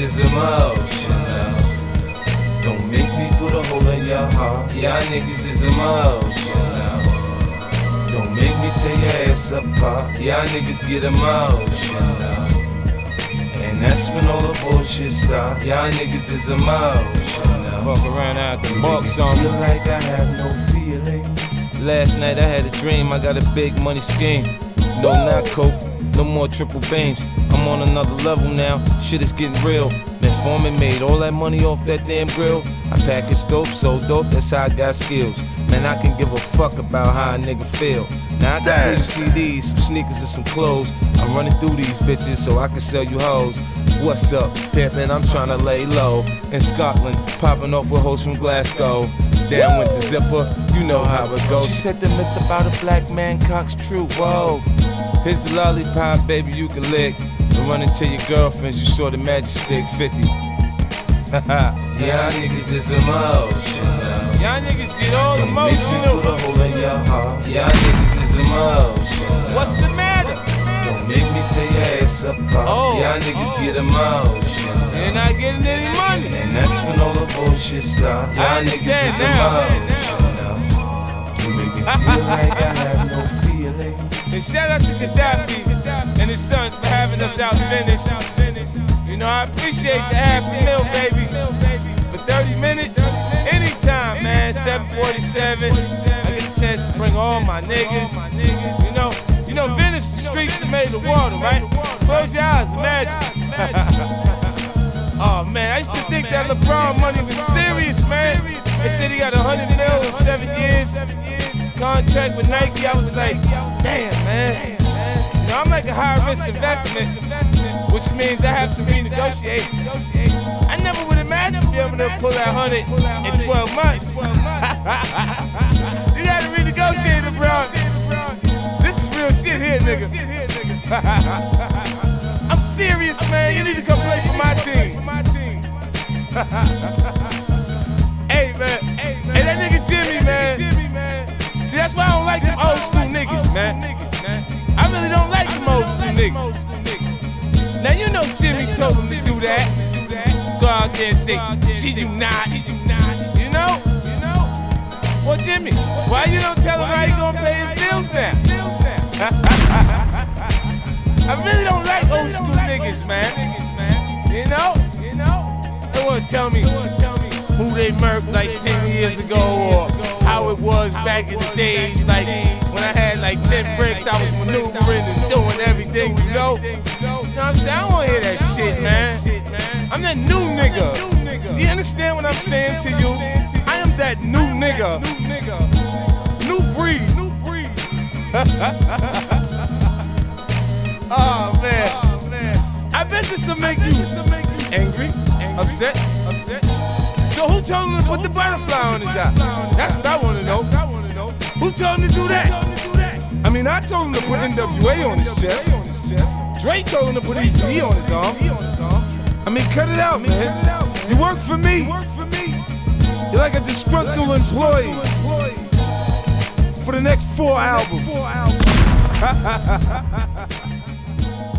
is emotional. Don't make me put a hole in your heart. Y'all niggas is emotional. Don't make me tear your ass apart. Y'all niggas get emotional. And that's when all the bullshit start. Y'all niggas is emotional. Fuck around out the box on feel like I have no feeling. Last night I had a dream, I got a big money scheme. No, not coke, no more triple beams. I'm on another level now, shit is getting real. Foreman made all that money off that damn grill. I package dope, so dope, that's how I got skills. Man, I can give a fuck about how a nigga feel. Now I can sell you CDs, some sneakers and some clothes. I'm running through these bitches so I can sell you hoes. What's up, pimpin'? I'm tryna lay low. In Scotland, popping off with hoes from Glasgow. Down with the zipper, you know how it goes. She said the myth about a black man cock's true, whoa. Here's the lollipop, baby, you can lick. And run into your girlfriends, you saw the magic stick 50. Y'all niggas is emotional. Y'all niggas get all emotional. Put a hole in your heart. Y'all niggas is emotional. What's the matter? Don't make me tear your ass apart. Y'all niggas get emotional. You're not getting any money. And that's when all the bullshit starts. Y'all niggas is emotional. You make me feel like I have no feeling. And shout out to Gaddafi and his sons for having us out finished. You know, I appreciate the $500,000, baby. For 30 minutes, anytime, man. 747. I get a chance to bring all my niggas. You know, Venice, the streets are made of water, right? Close your eyes, imagine. Oh man, I used to think that LeBron money was serious, man. They said he got $100 million in 7 years. Contract with Nike, I was like, damn, man. You know, I'm like a high-risk investment, which means I have to renegotiate. I never would imagine being able to pull that 100 in 12 months. You gotta renegotiate, LeBron. This is real shit here, nigga. I'm serious, man. You need to come play for my team. Hey, man. Hey, that nigga Jimmy, man. See, that's why I don't like them old school niggas, man. I really don't like them old school niggas. Now you know Jimmy told him to do that. Go out there and say, she do not. You know? Well, Jimmy, why you don't tell him how you gonna pay his bills now? I really don't like old school niggas, man. You know? They wanna tell me who they murked like 10 years ago, or how it was back in the days, like when I had like 10 bricks, I was maneuvering and doing everything, you know? You know what I'm saying? I don't wanna hear that shit, man. I'm that new nigga. You understand what I'm saying to you? I am that new nigga. New breed. Oh man. I bet this will make you angry, upset. So who told him to put the butterfly on his eye? That's what I want to know. Who told him to do that? I mean, I told him to put NWA on his chest. Dre told him to put EZ on his arm. I mean, cut it out, man. You work for me. You're like a disgruntled employee for the next 4 albums.